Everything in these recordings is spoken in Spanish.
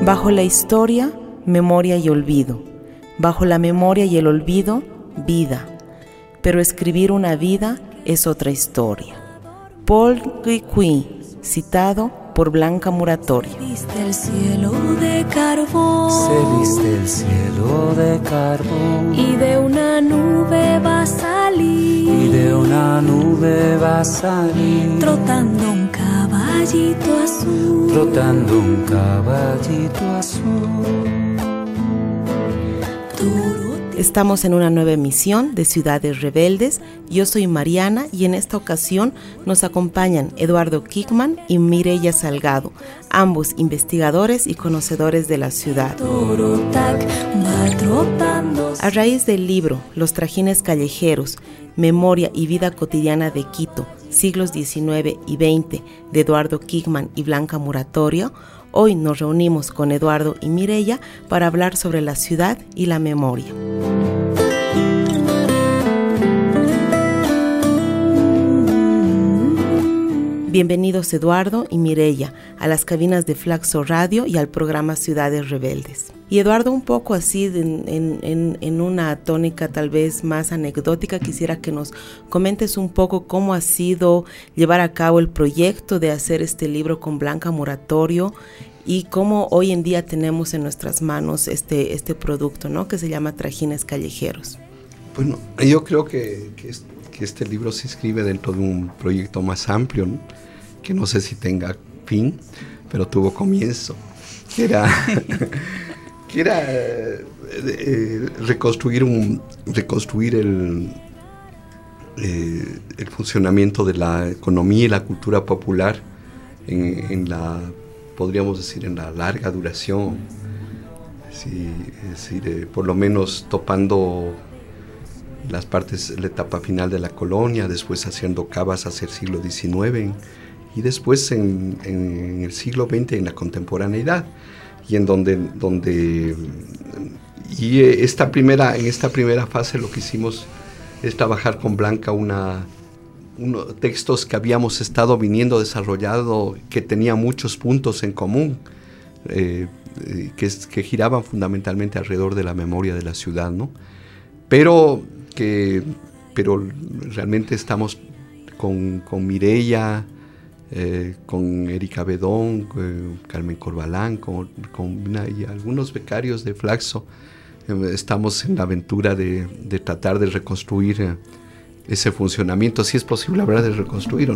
Bajo la historia, memoria y olvido. Bajo la memoria y el olvido, vida. Pero escribir una vida es otra historia. Paul Guiquí, citado por Blanca Muratorio. Se viste el cielo de carbón. Se viste el cielo de carbón. Y de una nube va a salir. Y de una nube va a salir. Trotando un caballito azul. Trotando un caballito azul. Estamos en una nueva emisión de Ciudades Rebeldes. Yo soy Mariana y en esta ocasión nos acompañan Eduardo Kickman y Mireya Salgado, ambos investigadores y conocedores de la ciudad. A raíz del libro Los trajines callejeros, Memoria y vida cotidiana de Quito, siglos XIX y XX, de Eduardo Kickman y Blanca Muratorio, hoy nos reunimos con Eduardo y Mireya para hablar sobre la ciudad y la memoria. Bienvenidos Eduardo y Mireya a las cabinas de Flaxo Radio y al programa Ciudades Rebeldes. Y Eduardo, un poco así en una tónica tal vez más anecdótica, quisiera que nos comentes un poco cómo ha sido llevar a cabo el proyecto de hacer este libro con Blanca Muratorio y cómo hoy en día tenemos en nuestras manos este producto, ¿no?, que se llama Trajines Callejeros. Bueno, yo creo que este libro se inscribe dentro de un proyecto más amplio, ¿no?, que no sé si tenga fin, pero tuvo comienzo, que era reconstruir el funcionamiento de la economía y la cultura popular en la, podríamos decir, en la larga duración, sí, es decir, por lo menos topando las partes, la etapa final de la colonia, después haciendo cavas hacia el siglo XIX y después en el siglo XX, en la contemporaneidad, y en en esta primera fase lo que hicimos es trabajar con Blanca unos textos que habíamos estado desarrollando, que tenían muchos puntos en común, que giraban fundamentalmente alrededor de la memoria de la ciudad, ¿no? Pero realmente estamos con Mireya, con Erika Bedón, Carmen Corbalán, y algunos becarios de Flaxo. Estamos en la aventura de tratar de reconstruir ese funcionamiento, si es posible hablar de reconstruir.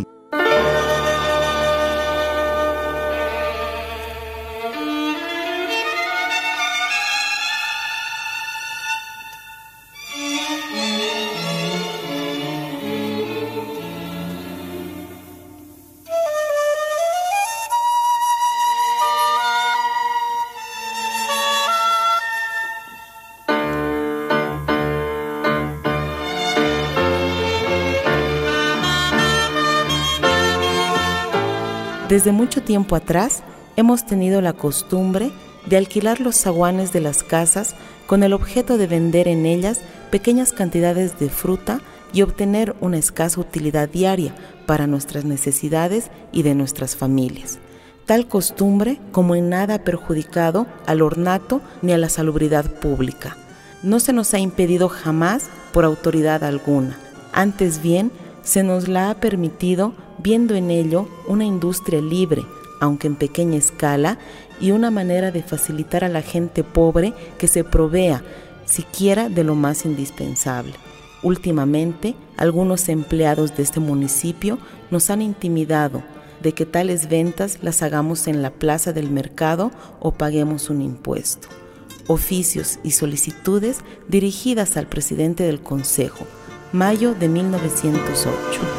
Desde mucho tiempo atrás hemos tenido la costumbre de alquilar los zaguanes de las casas con el objeto de vender en ellas pequeñas cantidades de fruta y obtener una escasa utilidad diaria para nuestras necesidades y de nuestras familias. Tal costumbre como en nada ha perjudicado al ornato ni a la salubridad pública. No se nos ha impedido jamás por autoridad alguna. Antes bien, se nos la ha permitido viendo en ello una industria libre, aunque en pequeña escala, y una manera de facilitar a la gente pobre que se provea siquiera de lo más indispensable. Últimamente, algunos empleados de este municipio nos han intimidado de que tales ventas las hagamos en la plaza del mercado o paguemos un impuesto. Oficios y solicitudes dirigidas al presidente del Consejo, mayo de 1908.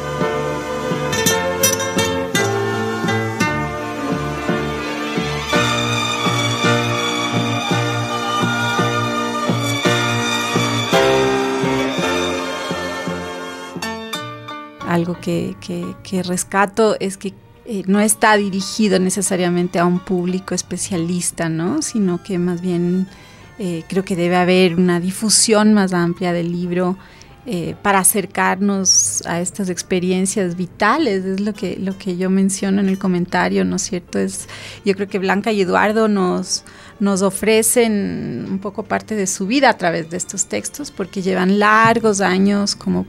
Algo que rescato es que no está dirigido necesariamente a un público especialista, ¿no?, sino que más bien creo que debe haber una difusión más amplia del libro para acercarnos a estas experiencias vitales. Es lo que yo menciono en el comentario, ¿no es cierto? Yo creo que Blanca y Eduardo nos nos ofrecen un poco parte de su vida a través de estos textos, porque llevan largos años como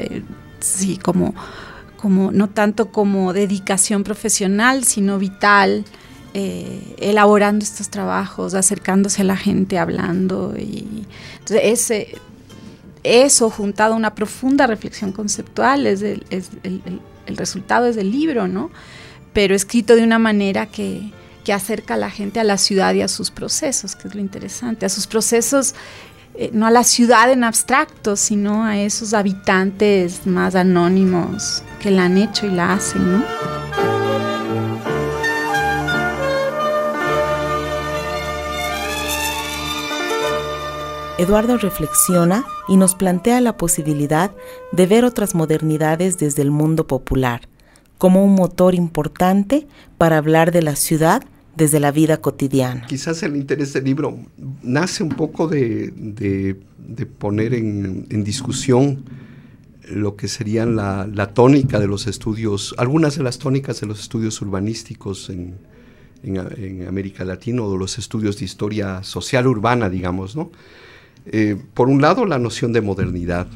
no tanto como dedicación profesional, sino vital, elaborando estos trabajos, acercándose a la gente, hablando. Y entonces eso juntado a una profunda reflexión conceptual el resultado es del libro, ¿no? Pero escrito de una manera que acerca a la gente a la ciudad y a sus procesos, que es lo interesante, a sus procesos, no a la ciudad en abstracto, sino a esos habitantes más anónimos que la han hecho y la hacen, ¿no? Eduardo reflexiona y nos plantea la posibilidad de ver otras modernidades desde el mundo popular, como un motor importante para hablar de la ciudad desde la vida cotidiana. Quizás el interés del libro nace un poco de poner en discusión lo que serían la tónica de los estudios, algunas de las tónicas de los estudios urbanísticos en América Latina, o de los estudios de historia social urbana, digamos, ¿no? Por un lado, la noción de modernidad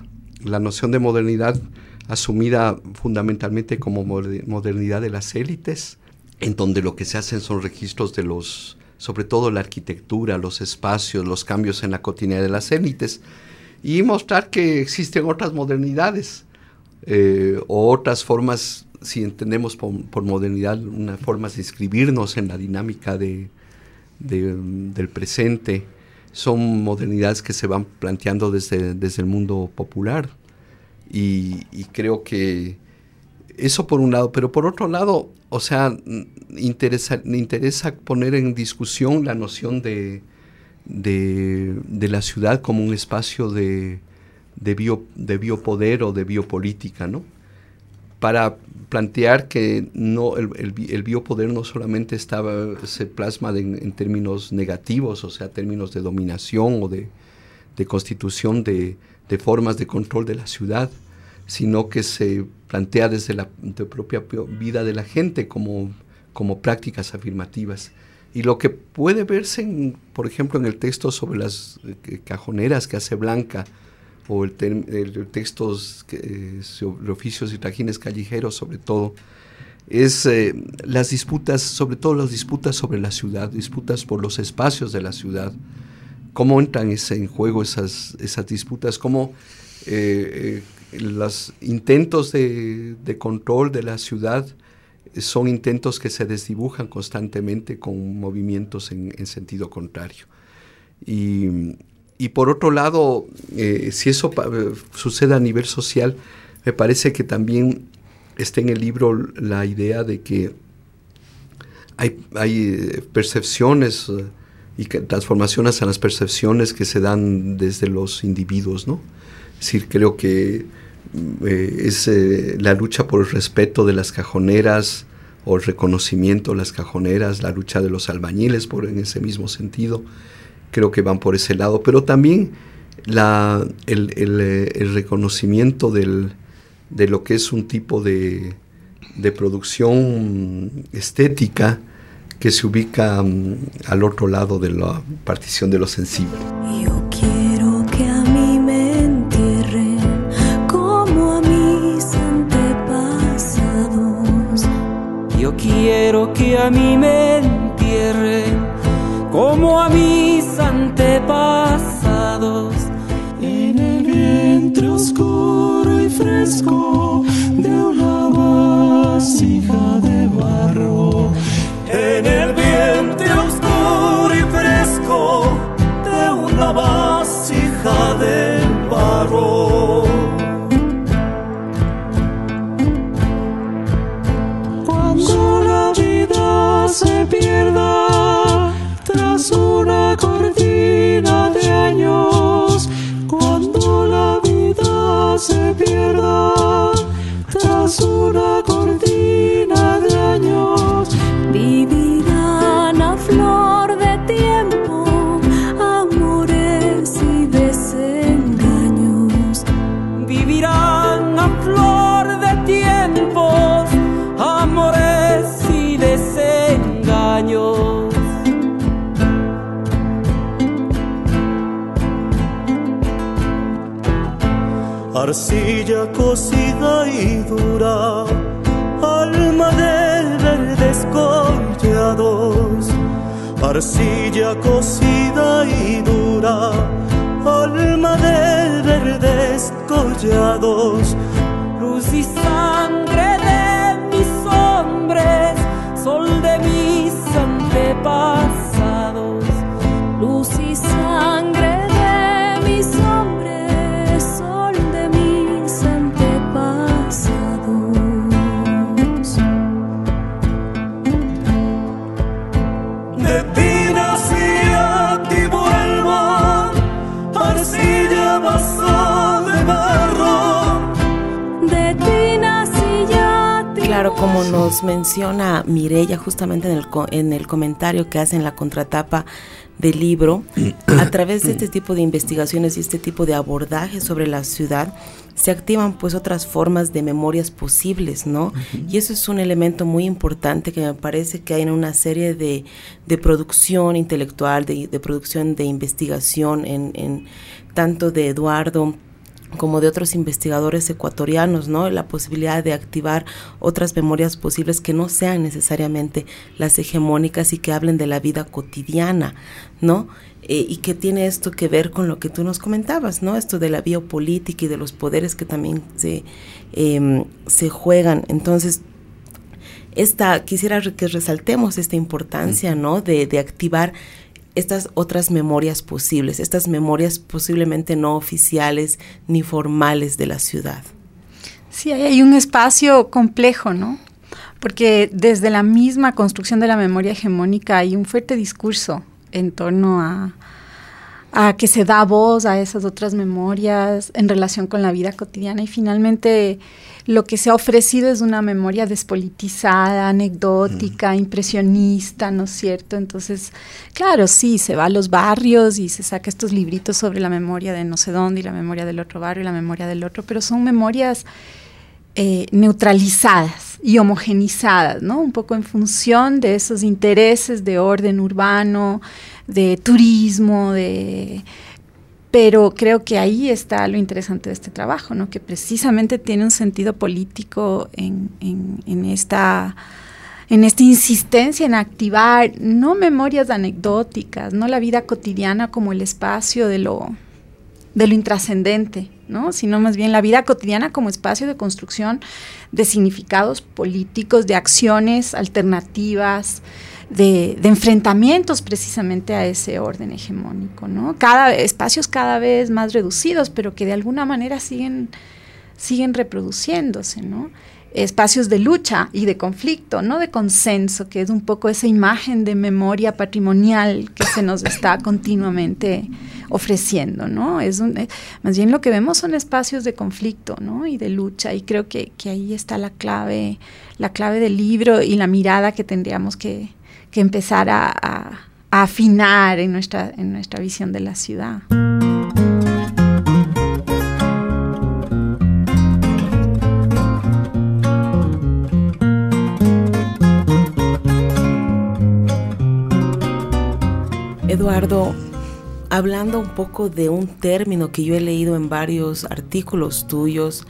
asumida fundamentalmente como modernidad de las élites, en donde lo que se hacen son registros de sobre todo la arquitectura, los espacios, los cambios en la cotidianidad de las élites, y mostrar que existen otras modernidades, o otras formas, si entendemos por modernidad, unas formas de inscribirnos en la dinámica del presente. Son modernidades que se van planteando desde el mundo popular, y creo que eso por un lado, pero por otro lado, o sea, me interesa poner en discusión la noción de la ciudad como un espacio de biopoder o de biopolítica, ¿no? Para plantear que no, el biopoder no solamente se plasma en términos negativos, o sea, términos de dominación o de constitución de formas de control de la ciudad, sino que se plantea desde la propia vida de la gente como prácticas afirmativas. Y lo que puede verse, por ejemplo, en el texto sobre las cajoneras que hace Blanca, o el textos sobre oficios y trajines callejeros, sobre todo, es las disputas, sobre todo las disputas sobre la ciudad, disputas por los espacios de la ciudad. ¿Cómo entran en juego esas disputas? ¿Cómo los intentos de control de la ciudad son intentos que se desdibujan constantemente con movimientos en sentido contrario? Y por otro lado, si eso sucede a nivel social, me parece que también está en el libro la idea de que hay percepciones y transformaciones en las percepciones que se dan desde los individuos, ¿no? Es decir, creo que es la lucha por el respeto de las cajoneras, o el reconocimiento de las cajoneras, la lucha de los albañiles en ese mismo sentido. Creo que van por ese lado, pero también el reconocimiento de lo que es un tipo de producción estética que se ubica al otro lado de la partición de lo sensible. Yo quiero que a mí me entierren como a mis antepasados. Yo quiero que a mí me entierren como a mis antepasados, en el vientre oscuro y fresco de una vasija de barro, en el vientre oscuro y fresco de una vasija de barro. Cuando la vida se pierda tras una cortina de años, cuando la vida se pierda tras una cortina de años, vivirán a flor de tiempo, amores y desengaños. vivirán a flor de tiempos, amores y desengaños. arcilla cocida y dura, alma de verdes collados, arcilla cocida y dura, alma de verdes collados, luz y sangre de mis hombres, sol de mis antepasados, luz y sangre de mis hombres, sol de mis antepasados. De ti nací, a ti vuelvo, arcilla vaso de barro. De ti nací, ya te Claro, como nos menciona Mireya justamente en el comentario que hace en la contratapa del libro, a través de este tipo de investigaciones y este tipo de abordaje sobre la ciudad, se activan pues otras formas de memorias posibles, ¿no? Y eso es un elemento muy importante que me parece que hay en una serie de producción intelectual, de producción de investigación, en tanto de Eduardo como de otros investigadores ecuatorianos, ¿no? La posibilidad de activar otras memorias posibles que no sean necesariamente las hegemónicas y que hablen de la vida cotidiana, ¿no? Y que tiene esto que ver con lo que tú nos comentabas, ¿no? Esto de la biopolítica y de los poderes que también se juegan. Entonces, quisiera que resaltemos esta importancia, ¿no? De activar estas otras memorias posibles, estas memorias posiblemente no oficiales ni formales de la ciudad. Sí, hay un espacio complejo, ¿no? Porque desde la misma construcción de la memoria hegemónica hay un fuerte discurso en torno a que se da voz a esas otras memorias en relación con la vida cotidiana, y finalmente lo que se ha ofrecido es una memoria despolitizada, anecdótica, impresionista, ¿no es cierto? Entonces, claro, sí, se va a los barrios y se saca estos libritos sobre la memoria de no sé dónde y la memoria del otro barrio y la memoria del otro, pero son memorias neutralizadas y homogenizadas, ¿no? Un poco en función de esos intereses de orden urbano, de turismo, pero creo que ahí está lo interesante de este trabajo, ¿no? Que precisamente tiene un sentido político en esta insistencia en activar no memorias anecdóticas, no la vida cotidiana como el espacio de lo intrascendente, ¿no? Sino más bien la vida cotidiana como espacio de construcción de significados políticos, de acciones alternativas, de enfrentamientos precisamente a ese orden hegemónico, ¿no? Espacios cada vez más reducidos, pero que de alguna manera siguen reproduciéndose, ¿no? Espacios de lucha y de conflicto, no de consenso, que es un poco esa imagen de memoria patrimonial que se nos está continuamente ofreciendo, ¿no? Más bien lo que vemos son espacios de conflicto, ¿no? Y de lucha, y creo que ahí está la clave del libro y la mirada que tendríamos que empezar a afinar en nuestra visión de la ciudad. Eduardo, hablando un poco de un término que yo he leído en varios artículos tuyos,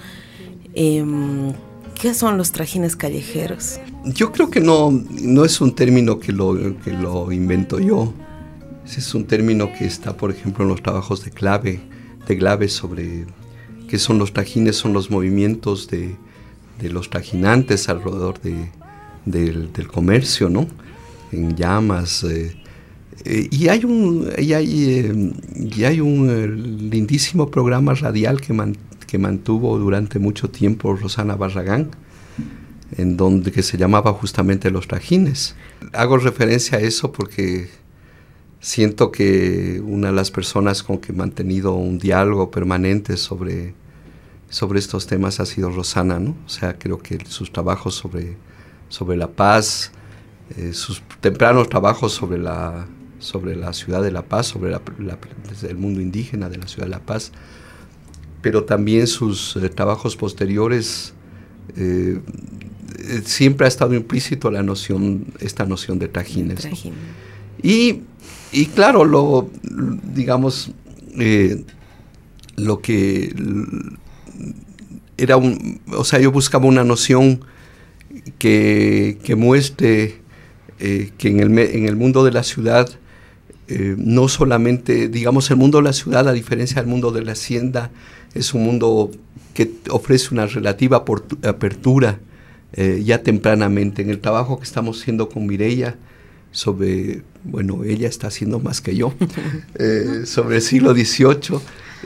¿qué son los trajines callejeros? Yo creo que no es un término que lo invento yo. Es un término que está, por ejemplo, en los trabajos de Glave sobre qué son los trajines, son los movimientos de los trajinantes alrededor del comercio, ¿no? En llamas. Y hay un lindísimo programa radial que mantuvo durante mucho tiempo Rosana Barragán, que se llamaba justamente Los Trajines. Hago referencia a eso porque siento que una de las personas con que he mantenido un diálogo permanente sobre estos temas ha sido Rosana, ¿no? O sea, creo que sus trabajos sobre la paz, sus tempranos trabajos sobre la ciudad de La Paz, sobre desde el mundo indígena de la ciudad de La Paz, pero también sus trabajos posteriores, siempre ha estado implícito esta noción de trajines, ¿no? Y claro, lo que yo buscaba una noción que muestre que en el mundo de la ciudad, no solamente, digamos, el mundo de la ciudad, a diferencia del mundo de la hacienda, es un mundo que ofrece una relativa apertura ya tempranamente. En el trabajo que estamos haciendo con Mireia sobre, bueno, ella está haciendo más que yo, sobre el siglo XVIII,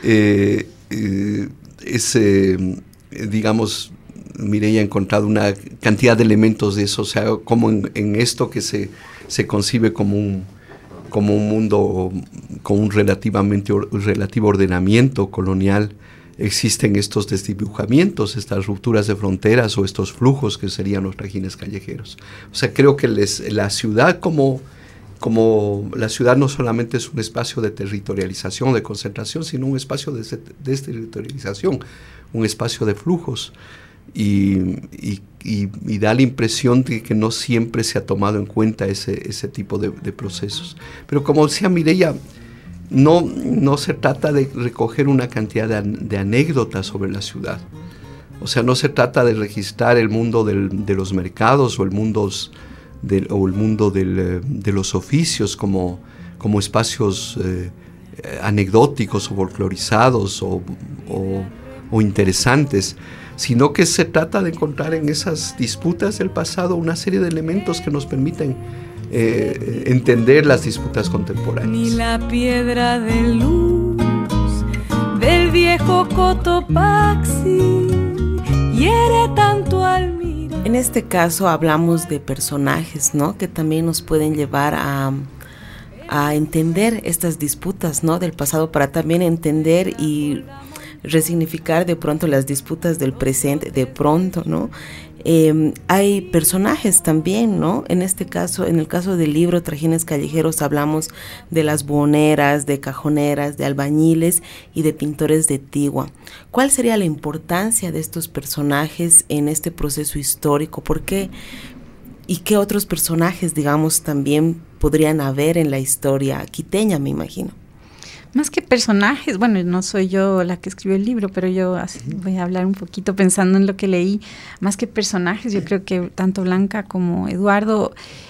digamos, Mireia ha encontrado una cantidad de elementos de eso, o sea, como en esto que se concibe como un mundo con un relativo ordenamiento colonial, existen estos desdibujamientos, estas rupturas de fronteras o estos flujos que serían los trajines callejeros. O sea, creo que la ciudad como la ciudad no solamente es un espacio de territorialización, de concentración, sino un espacio de desterritorialización, un espacio de flujos. Y da la impresión de que no siempre se ha tomado en cuenta ese tipo de procesos. Pero como decía Mireia, no se trata de recoger una cantidad de anécdotas sobre la ciudad. O sea, no se trata de registrar el mundo de los mercados o el mundo de los oficios como espacios anecdóticos o folclorizados o interesantes, sino que se trata de encontrar en esas disputas del pasado una serie de elementos que nos permiten entender las disputas contemporáneas. Ni la piedra de luz del viejo Cotopaxi hiere tanto al mirar. En este caso hablamos de personajes, ¿no?, que también nos pueden llevar a entender estas disputas, ¿no?, del pasado, para también entender y resignificar de pronto las disputas del presente, de pronto, ¿no? Hay personajes también, ¿no? En este caso, en el caso del libro Trajines Callejeros, hablamos de las buhoneras, de cajoneras, de albañiles y de pintores de tigua. ¿Cuál sería la importancia de estos personajes en este proceso histórico? ¿Por qué? ¿Y qué otros personajes, digamos, también podrían haber en la historia quiteña, me imagino? Más que personajes, bueno, no soy yo la que escribió el libro, pero yo voy a hablar un poquito pensando en lo que leí. Más que personajes, yo creo que tanto Blanca como Eduardo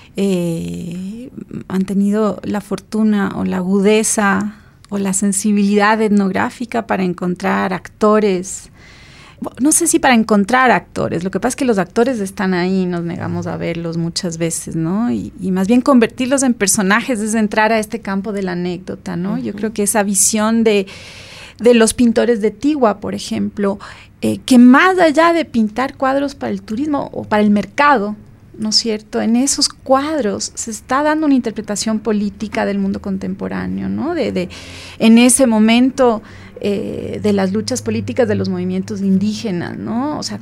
han tenido la fortuna o la agudeza o la sensibilidad etnográfica para encontrar actores. No sé si para encontrar actores, lo que pasa es que los actores están ahí, nos negamos a verlos muchas veces, ¿no? Y más bien convertirlos en personajes es entrar a este campo de la anécdota, ¿no? Uh-huh. Yo creo que esa visión de los pintores de Tigua, por ejemplo, que más allá de pintar cuadros para el turismo o para el mercado, ¿no es cierto?, en esos cuadros se está dando una interpretación política del mundo contemporáneo, ¿no? En ese momento de las luchas políticas de los movimientos indígenas, ¿no? O sea,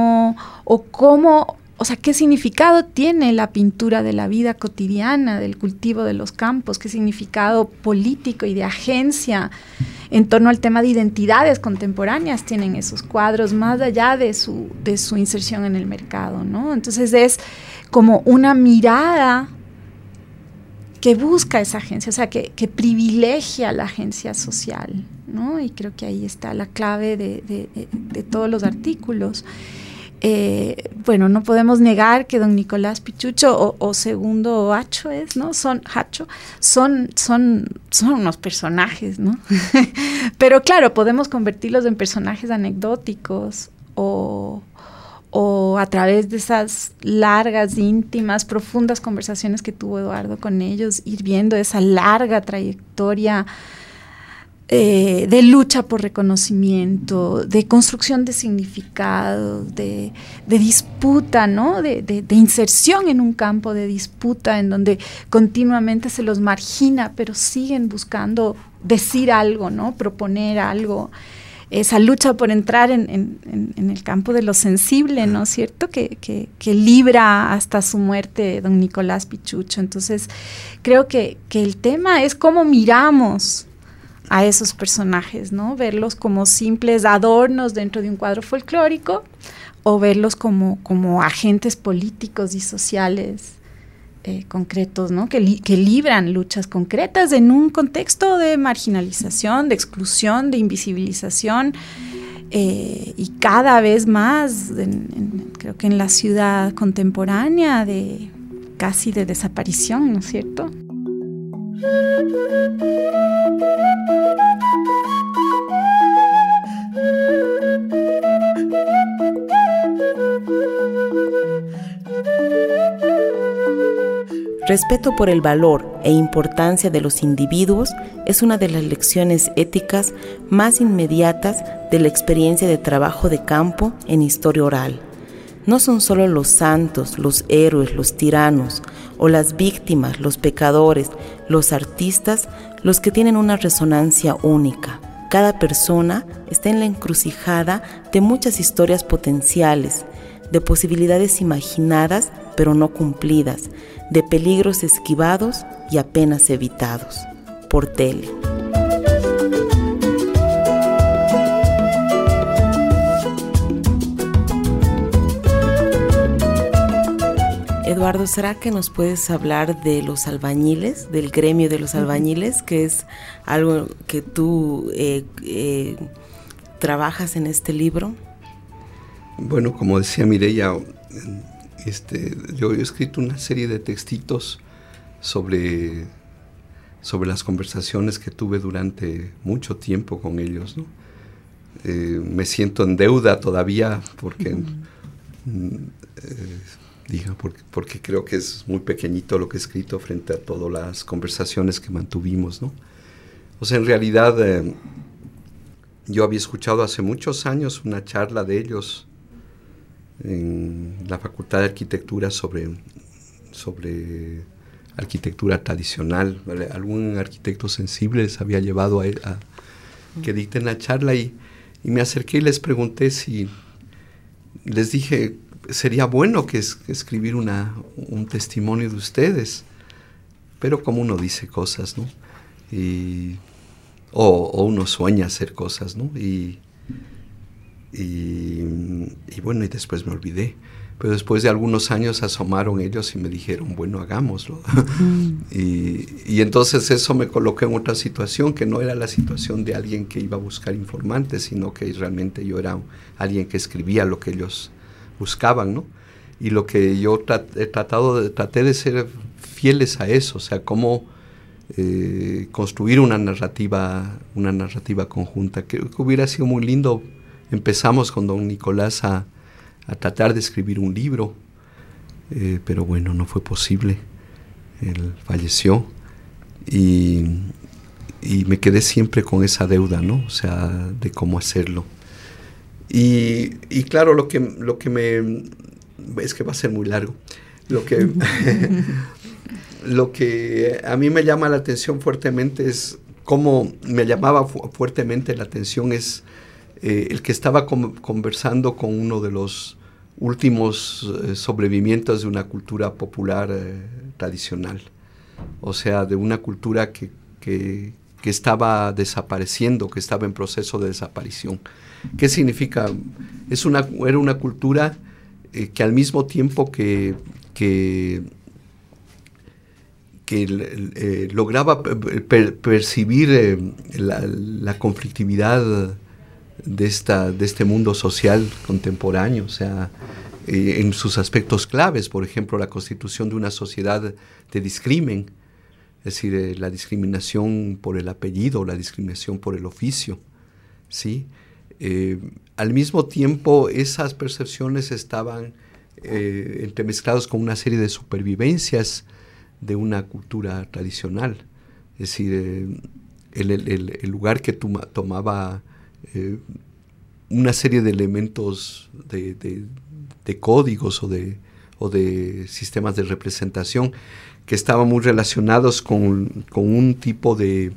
qué significado tiene la pintura de la vida cotidiana, del cultivo de los campos, qué significado político y de agencia en torno al tema de identidades contemporáneas tienen esos cuadros, más allá de su inserción en el mercado, ¿no? Entonces es como una mirada que busca esa agencia, o sea, que privilegia la agencia social, ¿no? Y creo que ahí está la clave de todos los artículos. Bueno, no podemos negar que don Nicolás Pichucho o Segundo Hacho son unos personajes, ¿no? Pero claro, podemos convertirlos en personajes anecdóticos o a través de esas largas, íntimas, profundas conversaciones que tuvo Eduardo con ellos, ir viendo esa larga trayectoria de lucha por reconocimiento, de construcción de significado, de disputa, ¿no? De inserción en un campo de disputa en donde continuamente se los margina, pero siguen buscando decir algo, ¿no? Proponer algo. Esa lucha por entrar en el campo de lo sensible, ¿no es cierto?, que libra hasta su muerte don Nicolás Pichucho. Entonces, creo que el tema es cómo miramos a esos personajes, ¿no? Verlos como simples adornos dentro de un cuadro folclórico o verlos como agentes políticos y sociales concretos, ¿no? Que libran luchas concretas en un contexto de marginalización, de exclusión, de invisibilización y cada vez más, creo que en la ciudad contemporánea, casi de desaparición, ¿no es cierto? Respeto por el valor e importancia de los individuos es una de las lecciones éticas más inmediatas de la experiencia de trabajo de campo en historia oral. No son solo los santos, los héroes, los tiranos, o las víctimas, los pecadores, los artistas, los que tienen una resonancia única. Cada persona está en la encrucijada de muchas historias potenciales, de posibilidades imaginadas pero no cumplidas, de peligros esquivados y apenas evitados. Portela. Eduardo, ¿será que nos puedes hablar de los albañiles, del gremio de los albañiles, que es algo que tú trabajas en este libro? Bueno, como decía Mireya, yo he escrito una serie de textitos sobre las conversaciones que tuve durante mucho tiempo con ellos, ¿no? Me siento en deuda todavía porque porque creo que es muy pequeñito lo que he escrito frente a todas las conversaciones que mantuvimos, ¿no? O sea, en realidad yo había escuchado hace muchos años una charla de ellos en la Facultad de Arquitectura sobre arquitectura tradicional, ¿vale? Algún arquitecto sensible les había llevado a que dicten la charla y me acerqué y les pregunté les dije, sería bueno que escribir un testimonio de ustedes, pero como uno dice cosas, ¿no? O uno sueña hacer cosas, ¿no? Y bueno, y después me olvidé. Pero después de algunos años asomaron ellos y me dijeron, bueno, hagámoslo. Y entonces eso me colocó en otra situación, que no era la situación de alguien que iba a buscar informantes, sino que realmente yo era alguien que escribía lo que ellos buscaban, ¿no? Y lo que yo traté de ser fieles a eso, o sea, cómo construir una narrativa conjunta, que hubiera sido muy lindo. Empezamos con don Nicolás a tratar de escribir un libro, pero bueno, no fue posible. Él falleció y me quedé siempre con esa deuda, ¿no? O sea, de cómo hacerlo. Y claro, lo que me... Es que va a ser muy largo. Lo que a mí me llama la atención fuertemente es cómo me llamaba fuertemente la atención es el que estaba conversando con uno de los últimos sobrevivientes de una cultura popular tradicional. O sea, de una cultura que estaba desapareciendo, que estaba en proceso de desaparición. ¿Qué significa? Era una cultura que al mismo tiempo que lograba percibir la conflictividad de este mundo social contemporáneo, o sea, en sus aspectos claves, por ejemplo, la constitución de una sociedad de discrimen, es decir, la discriminación por el apellido, la discriminación por el oficio, ¿sí? Al mismo tiempo, esas percepciones estaban entremezcladas con una serie de supervivencias de una cultura tradicional, es decir, el lugar que tomaba una serie de elementos de códigos o de sistemas de representación que estaban muy relacionados con un tipo de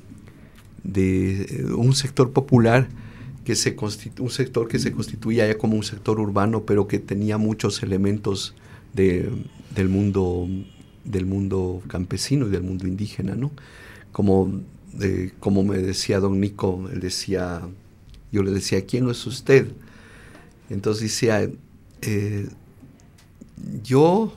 un sector popular un sector que se constituía ya como un sector urbano, pero que tenía muchos elementos del mundo campesino y del mundo indígena, ¿no? Como me decía don Nico, yo le decía, ¿quién es usted? Entonces decía, yo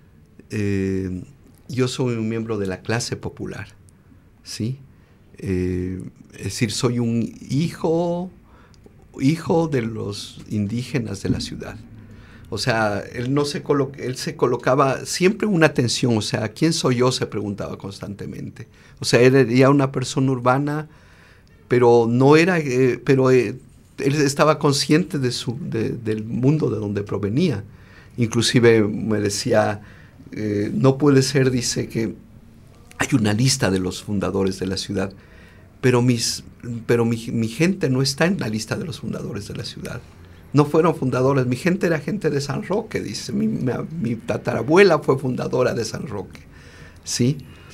soy un miembro de la clase popular, ¿sí? Es decir, soy un hijo hijo de los indígenas de la ciudad. O sea, él se colocaba siempre una atención, o sea, ¿quién soy yo?, se preguntaba constantemente. O sea, él era una persona urbana, pero no era, él estaba consciente del mundo de donde provenía. Inclusive me decía, no puede ser, dice, que hay una lista de los fundadores de la ciudad, pero mi gente no está en la lista de los fundadores de la ciudad. No fueron fundadores, mi gente era gente de San Roque, dice, mi tatarabuela fue fundadora de San Roque, ¿sí?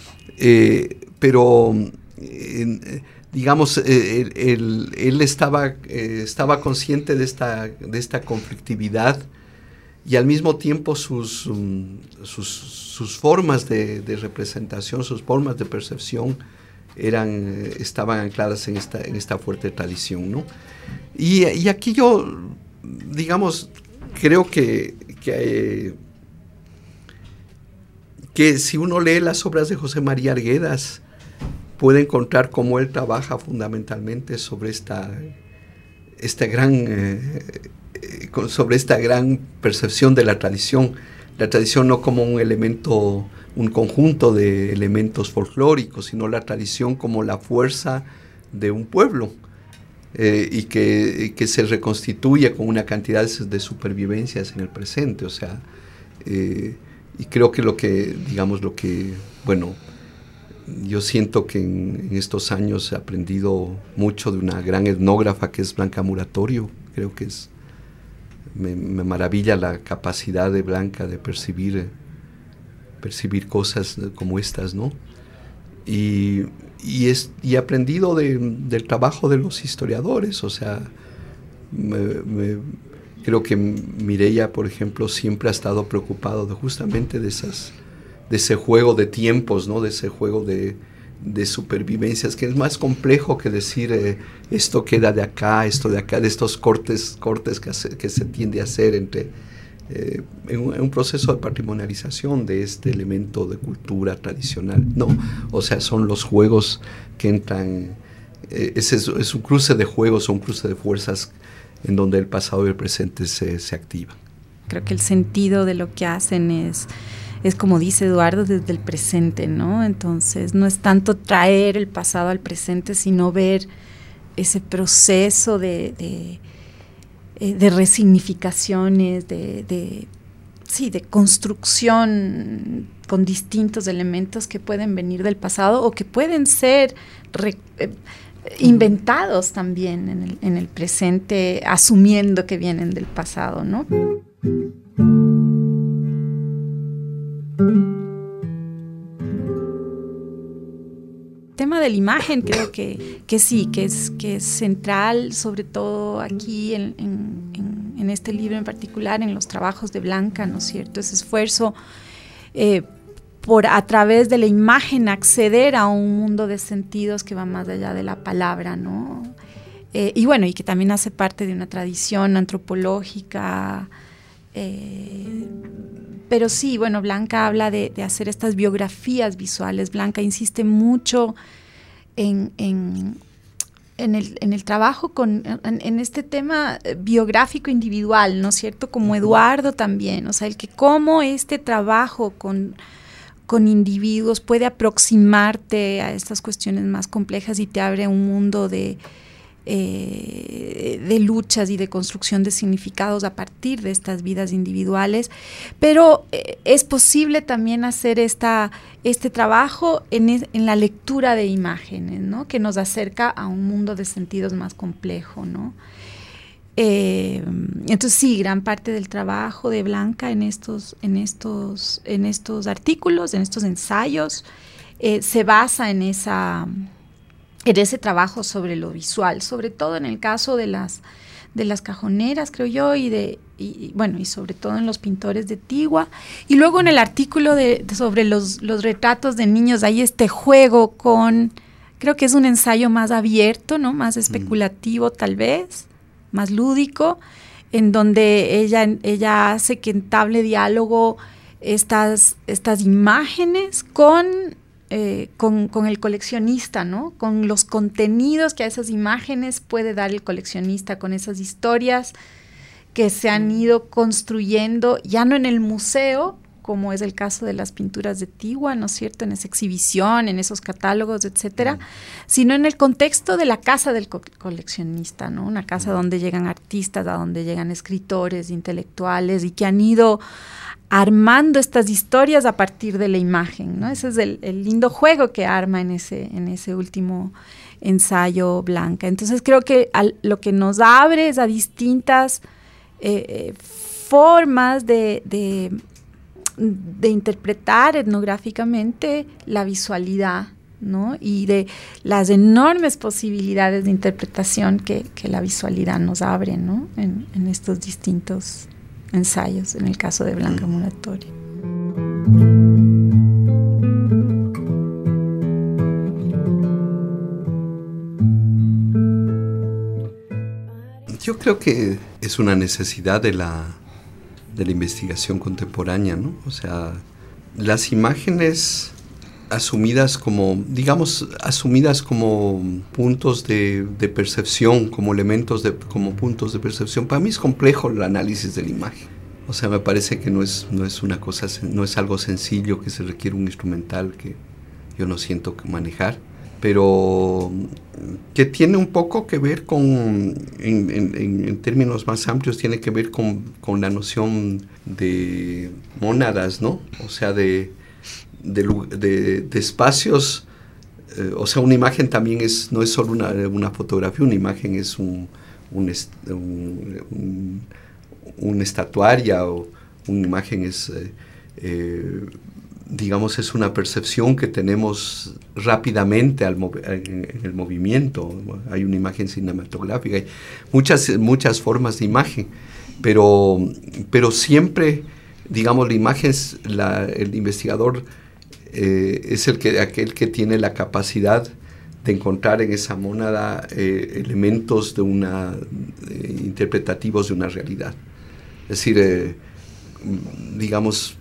Pero, digamos, él estaba consciente de esta conflictividad, y al mismo tiempo sus formas de representación, sus formas de percepción estaban ancladas en esta fuerte tradición, ¿no? Y aquí yo, digamos, creo que si uno lee las obras de José María Arguedas, puede encontrar cómo él trabaja fundamentalmente sobre esta gran percepción de la tradición no como un elemento, un conjunto de elementos folclóricos, sino la tradición como la fuerza de un pueblo, y que se reconstituye con una cantidad de supervivencias en el presente. O sea, y creo que bueno, yo siento que en estos años he aprendido mucho de una gran etnógrafa que es Blanca Muratorio. Creo que me maravilla la capacidad de Blanca de percibir cosas como estas, ¿no? Y he aprendido del trabajo de los historiadores. O sea, creo que Mireia, por ejemplo, siempre ha estado preocupado justamente de ese juego de tiempos, ¿no? De ese juego de supervivencias, que es más complejo que decir esto queda de acá, esto de acá, de estos cortes que se tiende a hacer en un proceso de patrimonialización de este elemento de cultura tradicional. No, o sea, son los juegos que entran, es un cruce de juegos, un cruce de fuerzas en donde el pasado y el presente se activan. Creo que el sentido de lo que hacen es como dice Eduardo, desde el presente, ¿no? Entonces no es tanto traer el pasado al presente, sino ver ese proceso de resignificaciones, de construcción con distintos elementos que pueden venir del pasado o que pueden ser inventados también en el presente, asumiendo que vienen del pasado, ¿no? Tema de la imagen, creo que sí, que es central, sobre todo aquí en este libro en particular, en los trabajos de Blanca, ¿no es cierto? Ese esfuerzo por a través de la imagen acceder a un mundo de sentidos que va más allá de la palabra, ¿no? Y bueno, y que también hace parte de una tradición antropológica. Pero sí, bueno, Blanca habla de hacer estas biografías visuales. Blanca insiste mucho en el trabajo en este tema biográfico individual, ¿no es cierto? Como Eduardo también, o sea, el que cómo este trabajo con individuos puede aproximarte a estas cuestiones más complejas y te abre un mundo de luchas y de construcción de significados a partir de estas vidas individuales, pero es posible también hacer este trabajo en la lectura de imágenes, ¿no? Que nos acerca a un mundo de sentidos más complejo, ¿no? Entonces sí, gran parte del trabajo de Blanca en estos artículos, en estos ensayos, se basa en ese trabajo sobre lo visual, sobre todo en el caso de las cajoneras, creo yo, y sobre todo en los pintores de Tigua. Y luego en el artículo sobre los retratos de niños, hay este juego creo que es un ensayo más abierto, ¿no? Más especulativo tal vez, más lúdico, en donde ella hace que entable diálogo estas imágenes con con el coleccionista, ¿no? Con los contenidos que a esas imágenes puede dar el coleccionista, con esas historias que se han ido construyendo, ya no en el museo, como es el caso de las pinturas de Tigua, ¿no es cierto?, en esa exhibición, en esos catálogos, etcétera, sino en el contexto de la casa del coleccionista, ¿no? Una casa donde llegan artistas, a donde llegan escritores, intelectuales, y que han ido armando estas historias a partir de la imagen, ¿no? Ese es el lindo juego que arma en ese último ensayo Blanca. Entonces creo que lo que nos abre es a distintas formas de interpretar etnográficamente la visualidad, ¿no? Y de las enormes posibilidades de interpretación que la visualidad nos abre, ¿no? En estos distintos ensayos, en el caso de Blanca Muratori. Yo creo que es una necesidad de la investigación contemporánea, ¿no? O sea, las imágenes asumidas como puntos de percepción, como elementos como puntos de percepción. Para mí es complejo el análisis de la imagen. O sea, me parece que no es una cosa, no es algo sencillo, que se requiere un instrumental que yo no siento que manejar, pero que tiene un poco que ver en términos más amplios, tiene que ver con la noción de mónadas, ¿no? O sea, de espacios. O sea, una imagen también no es solo una fotografía, una imagen es una estatuaria, o una imagen es, digamos, es una percepción que tenemos rápidamente en el movimiento. Hay una imagen cinematográfica, hay muchas formas de imagen, pero siempre, digamos, la imagen, el investigador es aquel que tiene la capacidad de encontrar en esa mónada elementos interpretativos de una realidad. Es decir, digamos,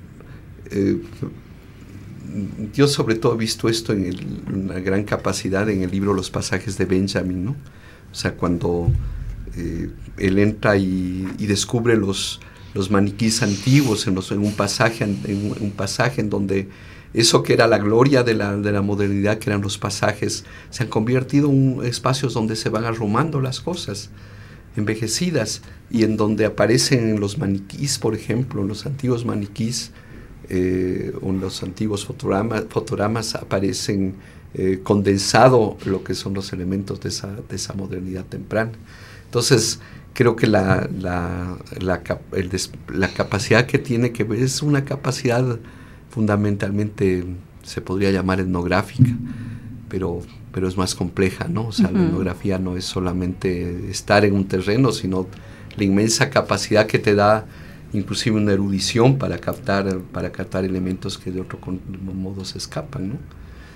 yo sobre todo he visto esto una gran capacidad en el libro Los pasajes de Benjamin, ¿no? O sea, cuando él entra y descubre los maniquíes antiguos en un pasaje en donde eso que era la gloria de la modernidad, que eran los pasajes, se han convertido en espacios donde se van arrumando las cosas envejecidas, y en donde aparecen los maniquíes, por ejemplo, en los antiguos maniquíes o en los antiguos fotogramas aparecen condensado lo que son los elementos de esa modernidad temprana. Entonces creo que la capacidad que tiene que ver es una capacidad fundamentalmente, se podría llamar etnográfica, pero es más compleja, ¿no? O sea, la etnografía no es solamente estar en un terreno, sino la inmensa capacidad que te da inclusive una erudición para captar elementos que de otro modo se escapan, ¿no?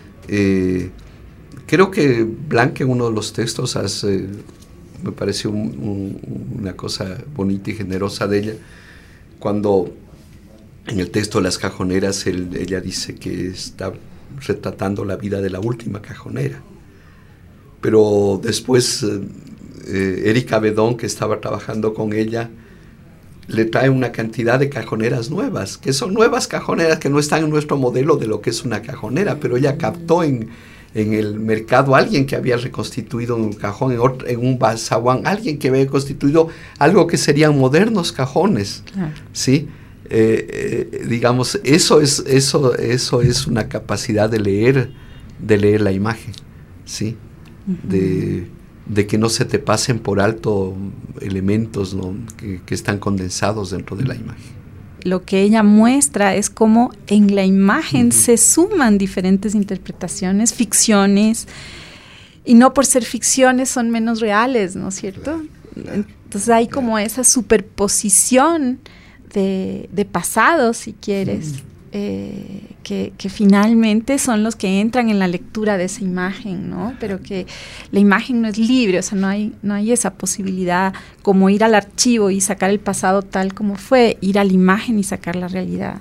Creo que Blanca, en uno de los textos, me pareció una cosa bonita y generosa de ella, cuando en el texto de Las Cajoneras ella dice que está retratando la vida de la última cajonera, pero después Erika Bedón, que estaba trabajando con ella, le trae una cantidad de cajoneras nuevas, que son nuevas cajoneras que no están en nuestro modelo de lo que es una cajonera, pero ella captó en el mercado alguien que había reconstituido un cajón, en un zaguán, alguien que había constituido algo que serían modernos cajones, claro. ¿Sí? Digamos, eso es una capacidad de leer la imagen, ¿sí? De que no se te pasen por alto elementos, ¿no? que están condensados dentro de la imagen. Lo que ella muestra es cómo en la imagen se suman diferentes interpretaciones, ficciones, y no por ser ficciones son menos reales, ¿no es cierto? Claro. Entonces hay como esa superposición de pasados, si quieres, que finalmente son los que entran en la lectura de esa imagen, ¿no? Pero que la imagen no es libre, o sea, no hay esa posibilidad como ir al archivo y sacar el pasado tal como fue, ir a la imagen y sacar la realidad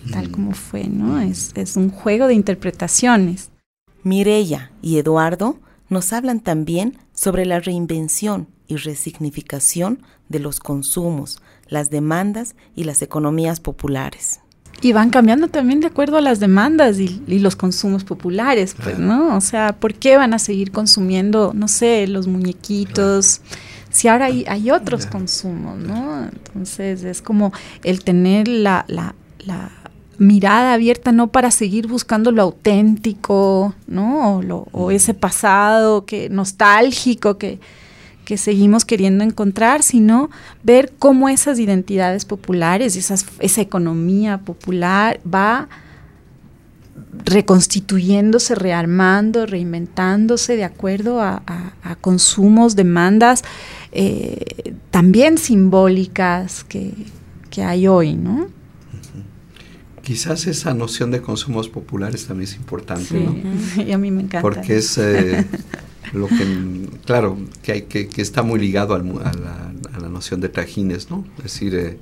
tal como fue, ¿no? Es un juego de interpretaciones. Mireia y Eduardo nos hablan también sobre la reinvención y resignificación de los consumos, las demandas y las economías populares. Y van cambiando también de acuerdo a las demandas y los consumos populares, pues, ¿no? O sea, ¿por qué van a seguir consumiendo, no sé, los muñequitos? Si ahora hay otros consumos, ¿no? Entonces es como el tener la mirada abierta, no para seguir buscando lo auténtico, ¿no? O ese pasado nostálgico que seguimos queriendo encontrar, sino ver cómo esas identidades populares, esa economía popular va reconstituyéndose, rearmando, reinventándose de acuerdo a consumos, demandas también simbólicas que hay hoy, ¿no? Quizás esa noción de consumos populares también es importante, sí, ¿no? Y a mí me encanta. Porque es lo que, claro, que está muy ligado a la noción de trajines, ¿no? Es decir,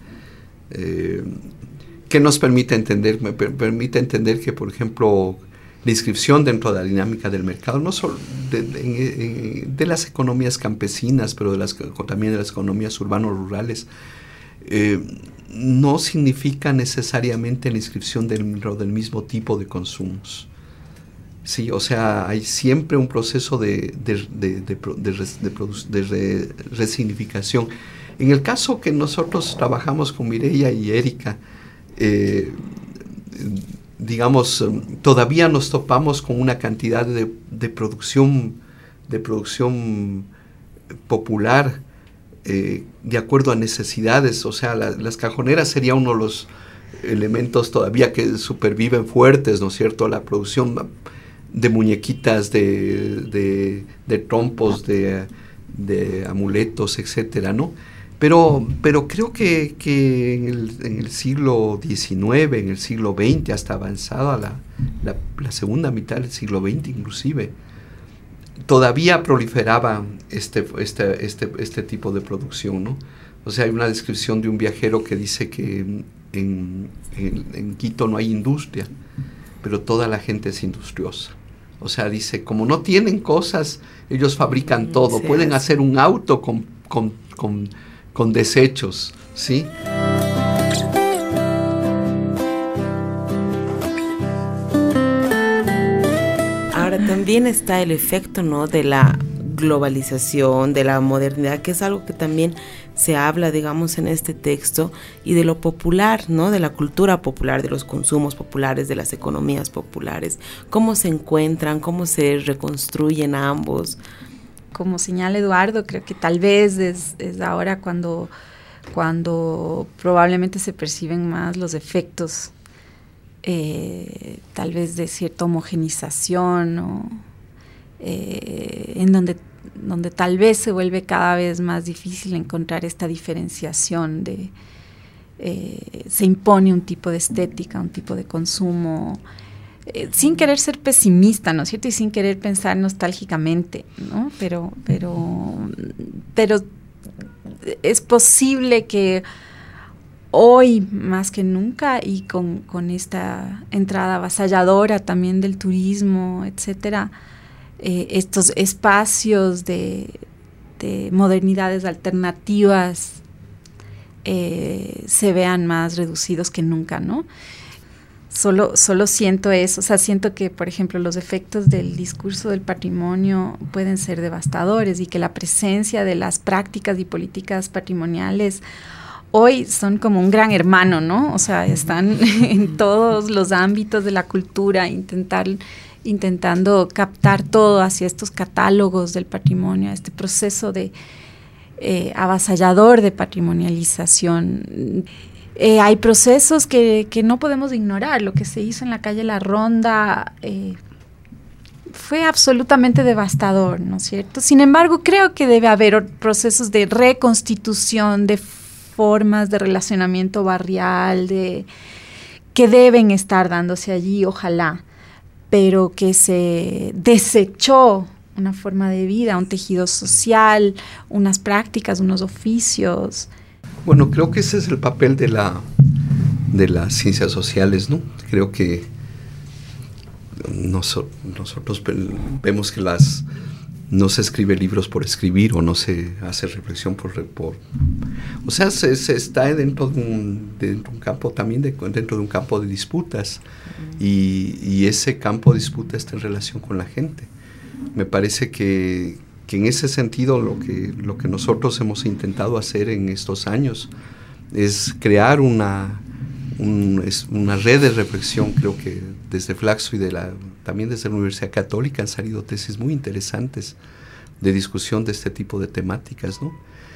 que nos permite entender que, por ejemplo, la inscripción dentro de la dinámica del mercado, no solo de las economías campesinas, pero también de las economías urbanos-rurales, no significa necesariamente la inscripción dentro del mismo tipo de consumos. Sí, o sea, hay siempre un proceso de resignificación. En el caso que nosotros trabajamos con Mireia y Erika, digamos, todavía nos topamos con una cantidad de producción popular de acuerdo a necesidades. O sea, las cajoneras sería uno de los elementos todavía que superviven fuertes, ¿no es cierto? La producción de muñequitas, de trompos, de amuletos, etcétera, ¿no? Pero creo que en el siglo XIX, en el siglo XX, hasta avanzada la segunda mitad del siglo XX inclusive, todavía proliferaba este tipo de producción, ¿no? O sea, hay una descripción de un viajero que dice que en Quito no hay industria, pero toda la gente es industriosa. O sea, dice, como no tienen cosas, ellos fabrican todo. Sí, pueden hacer un auto con desechos, ¿sí? Ahora también está el efecto, ¿no?, de la globalización, de la modernidad, que es algo que también se habla, digamos, en este texto, y de lo popular, ¿no?, de la cultura popular, de los consumos populares, de las economías populares, cómo se encuentran, cómo se reconstruyen ambos. Como señala Eduardo, creo que tal vez es ahora cuando probablemente se perciben más los efectos tal vez de cierta homogenización, ¿no? En donde tal vez se vuelve cada vez más difícil encontrar esta diferenciación se impone un tipo de estética, un tipo de consumo, sin querer ser pesimista, ¿no es cierto? Y sin querer pensar nostálgicamente, ¿no? Pero es posible que hoy, más que nunca, y con esta entrada avasalladora también del turismo, etcétera, estos espacios de modernidades alternativas se vean más reducidos que nunca, ¿no? Solo siento eso, o sea, siento que, por ejemplo, los efectos del discurso del patrimonio pueden ser devastadores y que la presencia de las prácticas y políticas patrimoniales hoy son como un gran hermano, ¿no? O sea, están en todos los ámbitos de la cultura, intentando captar todo hacia estos catálogos del patrimonio, este proceso de avasallador de patrimonialización. Hay procesos que no podemos ignorar. Lo que se hizo en la calle La Ronda fue absolutamente devastador, ¿no es cierto? Sin embargo, creo que debe haber procesos de reconstitución, de formas de relacionamiento barrial, que deben estar dándose allí, ojalá, pero que se desechó una forma de vida, un tejido social, unas prácticas, unos oficios. Bueno, creo que ese es el papel de de las ciencias sociales, ¿no? Creo que nosotros vemos que no se escribe libros por escribir, o no se hace reflexión o sea, se está dentro de un campo también, dentro de un campo de disputas, y ese campo de disputa está en relación con la gente. Me parece que en ese sentido lo que nosotros hemos intentado hacer en estos años es crear una red de reflexión. Creo que desde Flaxo y también desde la Universidad Católica han salido tesis muy interesantes de discusión de este tipo de temáticas, ¿no?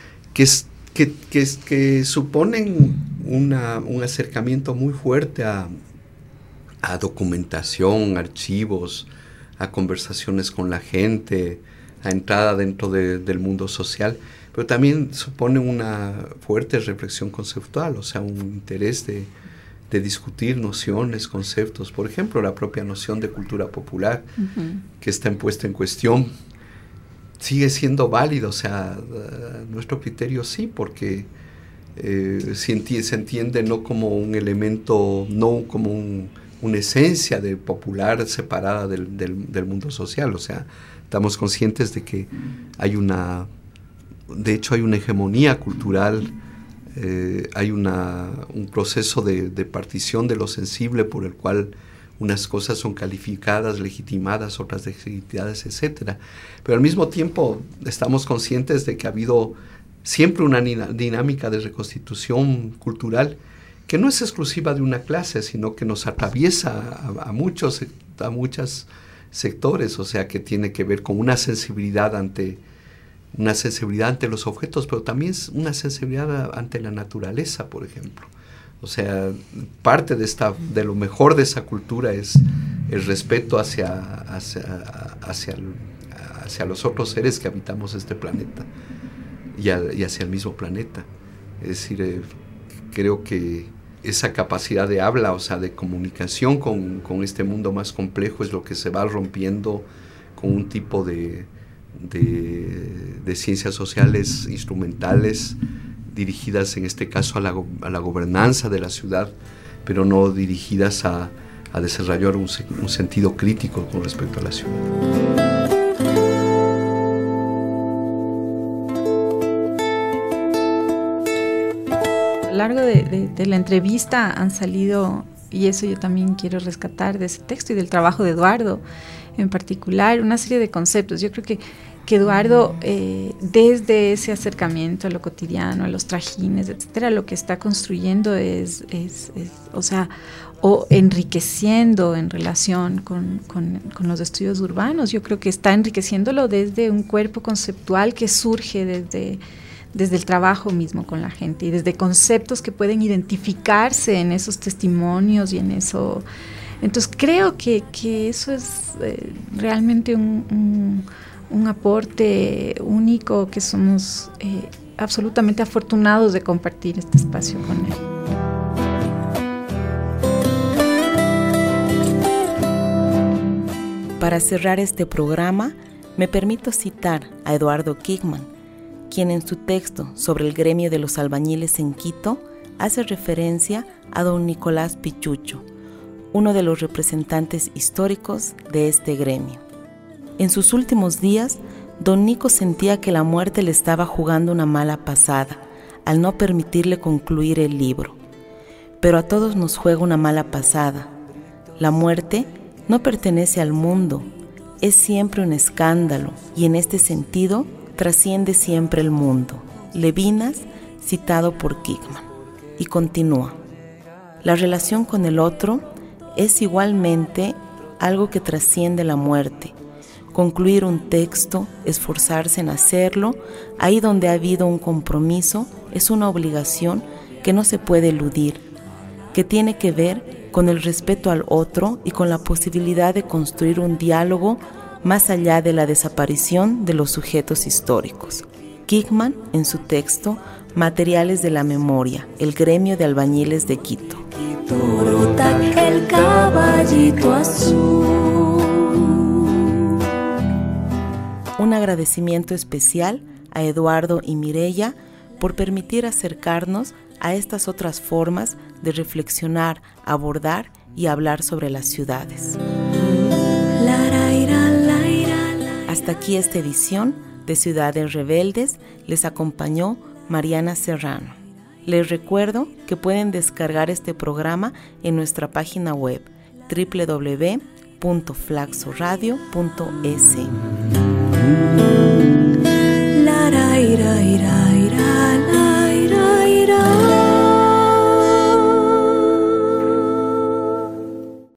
Que suponen un acercamiento muy fuerte a documentación, archivos, a conversaciones con la gente, a entrada dentro del mundo social, pero también supone una fuerte reflexión conceptual, o sea, un interés de discutir nociones, conceptos. Por ejemplo, la propia noción de cultura popular, que está puesta en cuestión, sigue siendo válido. O sea, nuestro criterio sí, porque se entiende no como un elemento, no como una esencia de popular separada del mundo social. O sea, estamos conscientes de que de hecho hay una hegemonía cultural, hay un proceso de partición de lo sensible por el cual unas cosas son calificadas, legitimadas, otras deslegitimadas, etc. Pero al mismo tiempo estamos conscientes de que ha habido siempre una dinámica de reconstitución cultural que no es exclusiva de una clase, sino que nos atraviesa a muchos sectores, o sea, que tiene que ver con una sensibilidad ante los objetos, pero también es una sensibilidad ante la naturaleza, por ejemplo. O sea, parte de lo mejor de esa cultura es el respeto hacia los otros seres que habitamos este planeta y hacia el mismo planeta. Es decir, creo que esa capacidad de habla, o sea, de comunicación con este mundo más complejo, es lo que se va rompiendo con un tipo de ciencias sociales instrumentales dirigidas en este caso a la gobernanza de la ciudad, pero no dirigidas a desarrollar un sentido crítico con respecto a la ciudad. A lo largo de la entrevista han salido, y eso yo también quiero rescatar de ese texto y del trabajo de Eduardo en particular, una serie de conceptos. Yo creo que Eduardo, desde ese acercamiento a lo cotidiano, a los trajines, etcétera, lo que está construyendo o enriqueciendo en relación con los estudios urbanos. Yo creo que está enriqueciéndolo desde un cuerpo conceptual que surge desde el trabajo mismo con la gente y desde conceptos que pueden identificarse en esos testimonios y en eso. Entonces creo que eso es realmente un aporte único, que somos absolutamente afortunados de compartir este espacio con él. Para cerrar este programa, me permito citar a Eduardo Kickman, quien en su texto sobre el gremio de los albañiles en Quito hace referencia a don Nicolás Pichucho, uno de los representantes históricos de este gremio. En sus últimos días, don Nico sentía que la muerte le estaba jugando una mala pasada al no permitirle concluir el libro. Pero a todos nos juega una mala pasada. La muerte no pertenece al mundo, es siempre un escándalo y en este sentido trasciende siempre el mundo. Levinas, citado por Kickman. Y continúa. La relación con el otro es igualmente algo que trasciende la muerte. Concluir un texto, esforzarse en hacerlo, ahí donde ha habido un compromiso, es una obligación que no se puede eludir, que tiene que ver con el respeto al otro y con la posibilidad de construir un diálogo más allá de la desaparición de los sujetos históricos. Kickman, en su texto Materiales de la Memoria, el gremio de albañiles de Quito. El caballito azul. Un agradecimiento especial a Eduardo y Mireya por permitir acercarnos a estas otras formas de reflexionar, abordar y hablar sobre las ciudades. Hasta aquí esta edición de Ciudades Rebeldes. Les acompañó Mariana Serrano. Les recuerdo que pueden descargar este programa en nuestra página web www.flaxoradio.es.